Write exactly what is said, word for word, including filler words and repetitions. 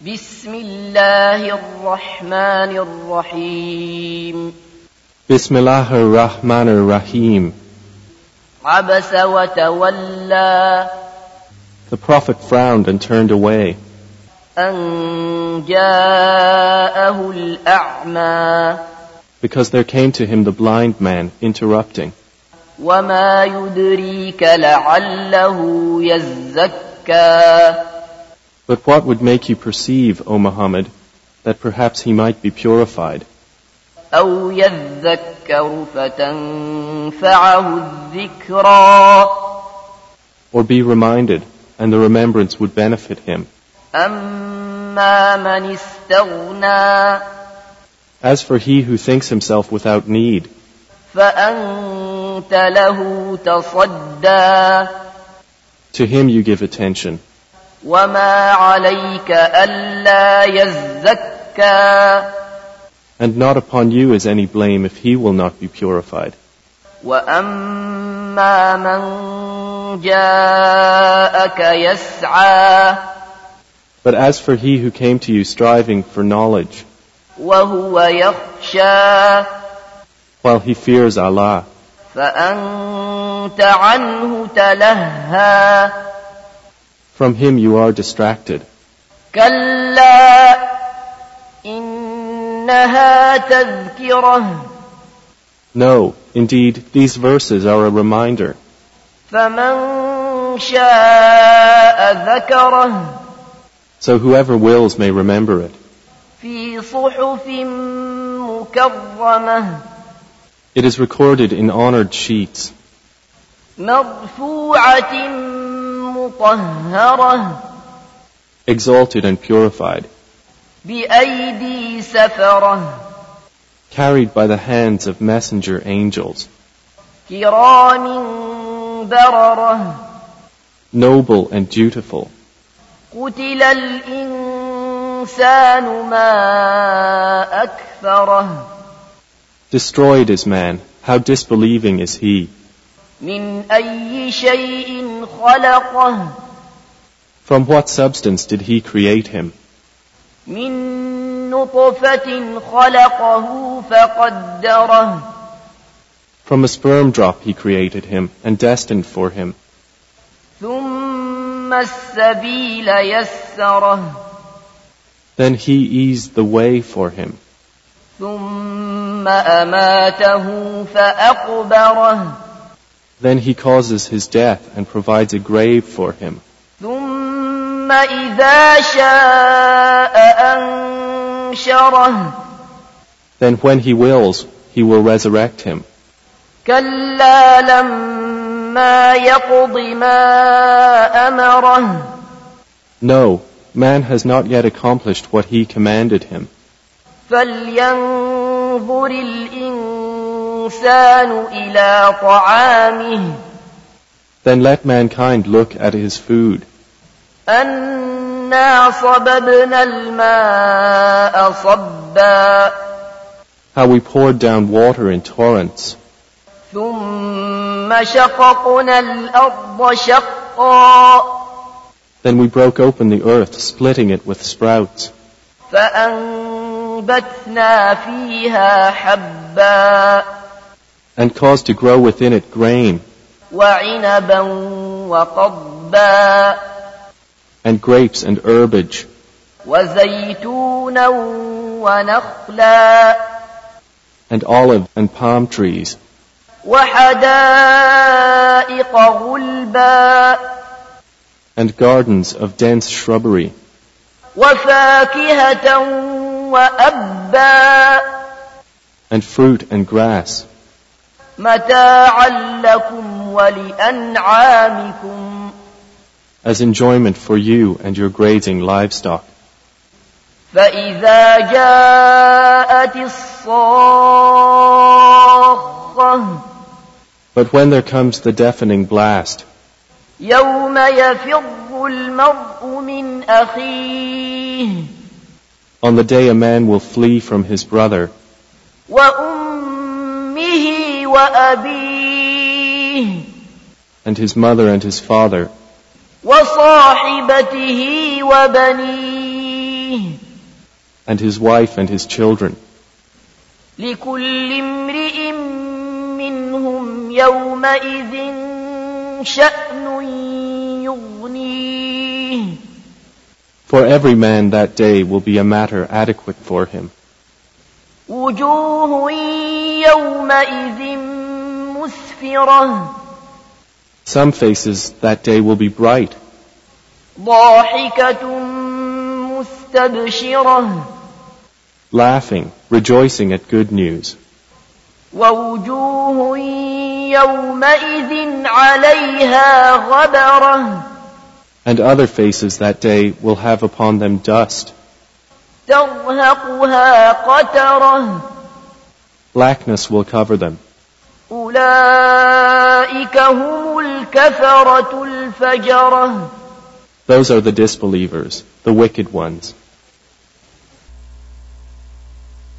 بسم الله الرحمن الرحيم بسم الله الرحمن الرحيم. عبس وتولى. The Prophet frowned and turned away. أن جاءه الأعمى. Because there came to him the blind man, interrupting. وما يدريك لعله يزكى. But what would make you perceive, O Muhammad, that perhaps he might be purified? أو يذكر فتنفعه الذكرى. Or be reminded, and the remembrance would benefit him. أما من استغنى. As for he who thinks himself without need, فأنت له تصدى. to him you give attention. وما عليك ألا يزكى. And not upon you is any blame if he will not be purified. وأما من جاءك يسعى. But as for he who came to you striving for knowledge, وهو يخشى. while he fears Allah, فأنت عنه تلهى. from him you are distracted. كلا إنها تذكرة. No, indeed, these verses are a reminder. فمن شاء ذكره. So whoever wills may remember it. في صحف مكرمة. It is recorded in honored sheets, مرفوعة مطهرة. exalted and purified, بأيدي سفرة. carried by the hands of messenger angels, كرام بررة. noble and dutiful. قتل الإنسان ما أكفره. Destroyed is man, how disbelieving is he. من أي شيء خلقه. From what substance did he create him? من نطفة خلقه فقدره. From a sperm drop he created him and destined for him. ثم السبيل يسره. Then he eased the way for him. ثم أماته فأقبره. Then he causes his death and provides a grave for him. ثم إذا شاء أنشره. Then when he wills, he will resurrect him. كلا لما يقض ما أمره. No, man has not yet accomplished what he commanded him. فلينظر الإنسان إلى طعامه. Then let mankind look at his food. أنا صببنا الماء صبا. How we poured down water in torrents. ثم شققنا الأرض شقا. Then we broke open the earth, splitting it with sprouts. فأنبتنا فيها حبا. And caused to grow within it grain. وعنبا وقضبا. And grapes and herbage. وزيتونا ونخلا. And olive and palm trees. وحدائق غلبا. And gardens of dense shrubbery. وفاكهة وأبا. And fruit and grass. متاعا لكم ولأنعامكم. As enjoyment for you and your grazing livestock. فإذا جاءت الصاخة. But when there comes the deafening blast, يوم يفر المرء من أخيه. on the day a man will flee from his brother, وأمه وأبيه. and his mother and his father, وصاحبته وبنيه. and his wife and his children. لكل امرئ منهم يومئذ شأن يغنيه. For every man that day will be a matter adequate for him. وجوه يومئذ مسفرة. Some faces that day will be bright. ضاحكة مستبشرة. Laughing, rejoicing at good news. ووجوه يومئذ عليها غبرة. And other faces that day will have upon them dust. ترهقها قترة. Blackness will cover them. أولئك هم الكفرة الفجرة. Those are the disbelievers, the wicked ones.